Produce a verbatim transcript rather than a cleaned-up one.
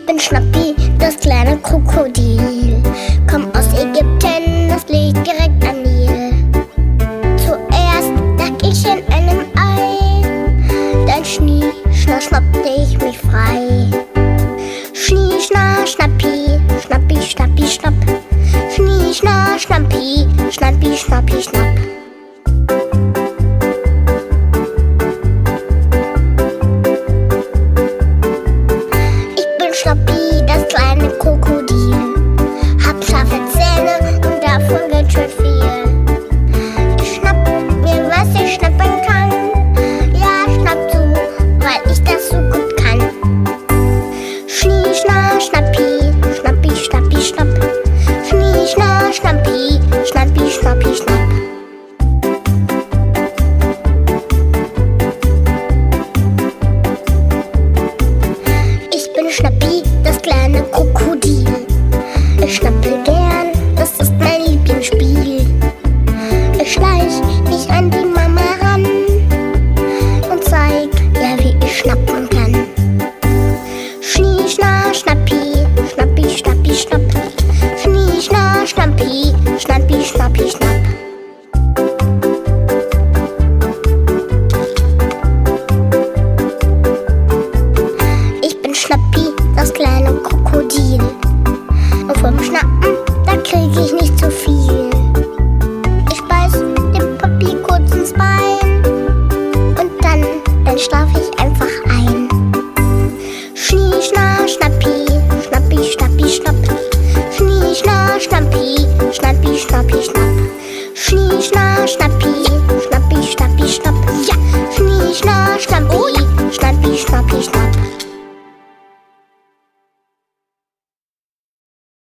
bin Schnappi, das kleine Krokodil. Komm aus Ägypten, das liegt direkt am Nil. Zuerst lag ich in einem Ei, dann schnie, schna, schnappte ich mich frei. Schnie, schna, schnappi, schnappi, schnappi, schnapp. Schnie, schna, schnappi, schnappi, schnappi, schnapp. Schnappi, das kleine Krokodil. Hab scharfe Zähne und davon ganz schön viel. Ich schnapp mir, was ich schnappen kann. Ja, schnapp zu, weil ich das so gut kann. Schnie, schna, schnappi, schnappi, schnappi, schnapp. Schnie, schna, schnappi, schnappi, schnappi, schnapp. Schnappi, das kleine Krokodil. Ich schnappe gern, das ist mein Lieblingsspiel. Ich schleich mich ein